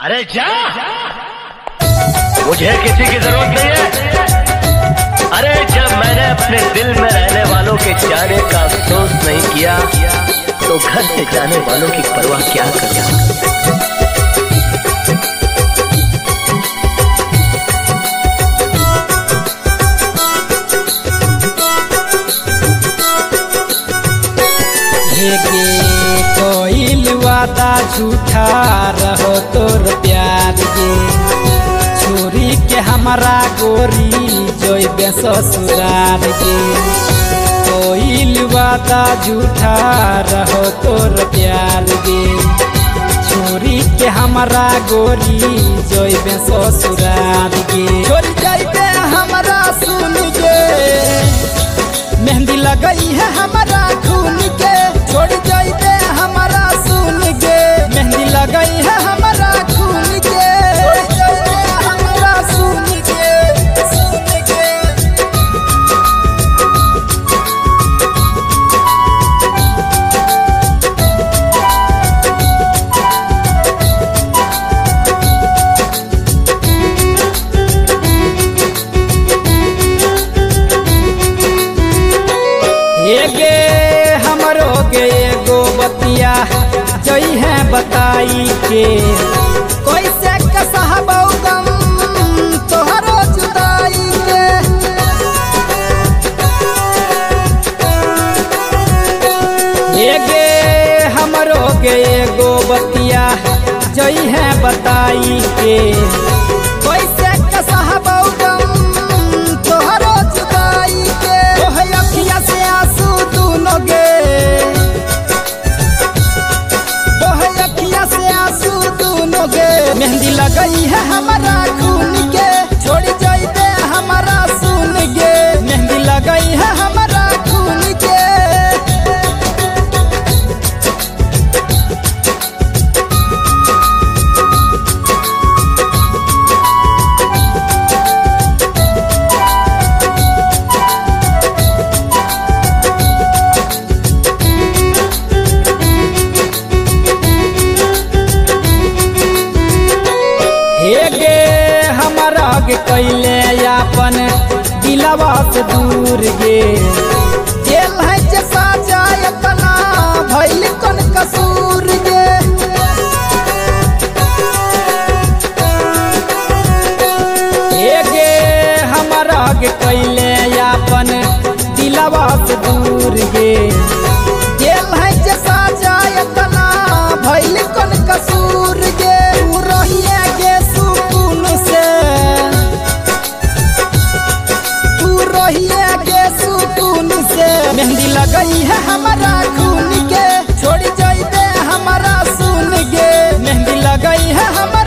अरे जा, मुझे किसी की जरूरत नहीं है। अरे जब मैंने अपने दिल में रहने वालों के जाने का अफसोस नहीं किया तो घर से जाने वालों की परवाह क्या करना। कोई वादा झूठा रहो तोर प्यार के छोरी के हमारा गोरी जोई ससुरार के। कोई वादा झूठा रहो तोर प्यार के छोरी के हमारा गोरी जोई ससुरार के। छोरी जाइबे हमारा सुन के मेहंदी लगई है हमारा खून के। छोड़ जाइबे हमारा सुन के मेहंदी लगई है हमारा खून के। छोड़ जाइबे हमारा सुन के सुन के। एगो बतिया जई है बताई के कैसे कसहबौ गम तोहरो जुदाई के। हमरो के एगो बतिया जई है बताई के कैसे कसहबौ गम तोहरो जुदाई के। ओहे अखिया से आंसू दूनो गे मेहंदी लगई है हमारा खून के। छोड़ जाइबे हमारा सुन के मेहंदी लगई है हमारा खून के। कैले अपन दिलवा से दूर गे जेल है जे साजा अपना भइल कौन कसूर गे। हमारा कैले अपन दिलवा से दूर गे जेल है जे साजा अपना भइल कौन कसूर गे। रहिए गे सुकून से सुकून से मेहंदी लगई है हमारा खून के। छोड़ जाइबे हमारा सुन गे मेहंदी लगई है हमारा